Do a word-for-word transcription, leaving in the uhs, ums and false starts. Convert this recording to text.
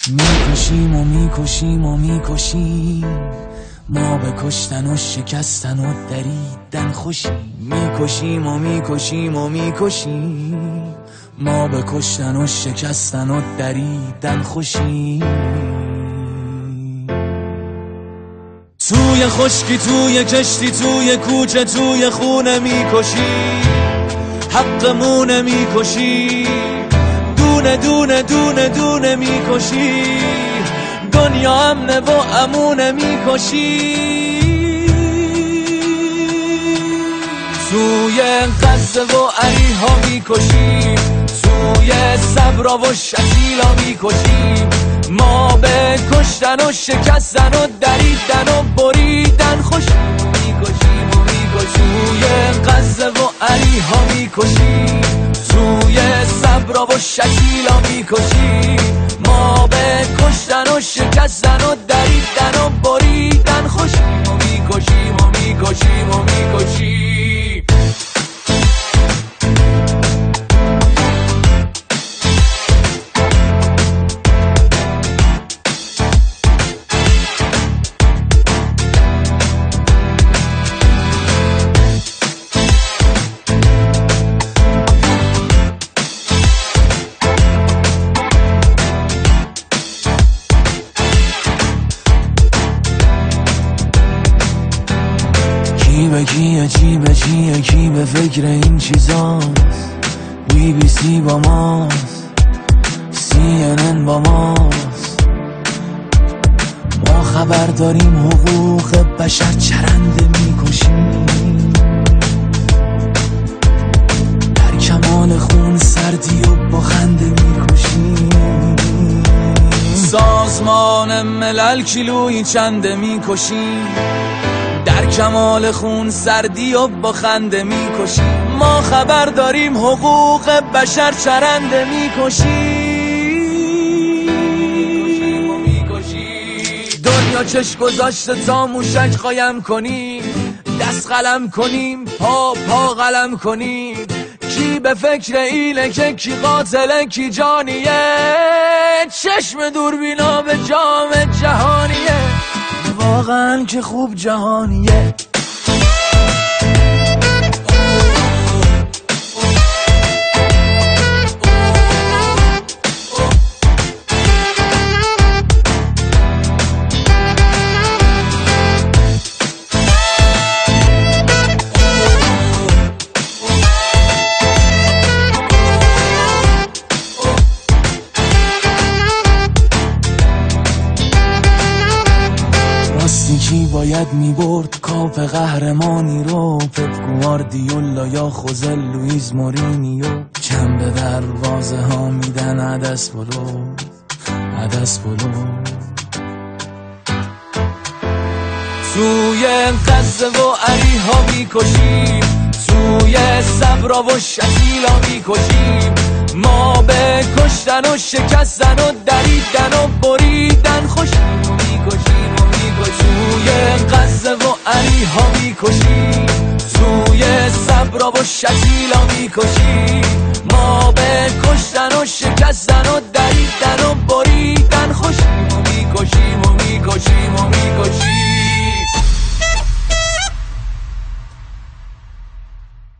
میکشیم و میکشیم و میکشیم، ما به کشتن و شکستن و دریدن خوشیم. میکشیم و میکشیم و میکشیم، ما به کشتن و شکستن و دریدن خوشیم. توی خشکی، توی کشتی، توی کوچه، توی خونه میکشیم، حقمونه میکشیم، دونه دونه دونه دونه میکشیم، دنیا امنه و امونه میکشیم. توی غزه و علیها میکشیم، توی صبرا و شکیلا میکشیم، ما به کشتن و شکستن و دریدن و بریدن خوشیم. میکشیم و میکشیم، توی غزه و علیها میکشیم، توی صبرا و شکیلا میکشیم، ما به کشتن و شکستن و دریدن و بریدن خوشیم. و میکشیم و میکشیم و میکشیم. کی به کیه، چی به چیه، کی به فکر این چیزاست؟ بی بی سی با ماست، سی ان ان با ماست، ما خبر داریم حقوق بشر چرنده میکشیم، در کمال خون سردی و با خنده میکشیم. سازمان ملل کیلویی چنده میکشیم، در کمال خون سردی و با خنده میکشیم، ما خبر داریم حقوق بشر چرنده میکشیم. دنیا چش گذاشته تا موشک قایم کنیم، دست قلم کنیم، پا پا قلم کنیم، کی به فکر اینه که کی قاتله کی جانیه، چشم دوربینا به جام جهانیه، واقعا که خوب جهانیه. کی باید میبرد کاپ قهرمانی رو؟ پپ گواردیولا یا خوزه لوئیز مورینیو؟ کم به دروازه ها میدن عدس بلو عدس بلو. توی غزه و علیها میکشیم، توی صبرا و شکیلا میکشیم، ما به کشتن و شکستن و دریدن و بریدن خوشیم. میکشیم و میکشیم، توی غزه و علیها میکشیم، توی صبرا و شکیلا میکشیم، ما به کشتن و شکستن و دریدن و بریدن خوشیم. و میکشیم و میکشیم و میکشیم.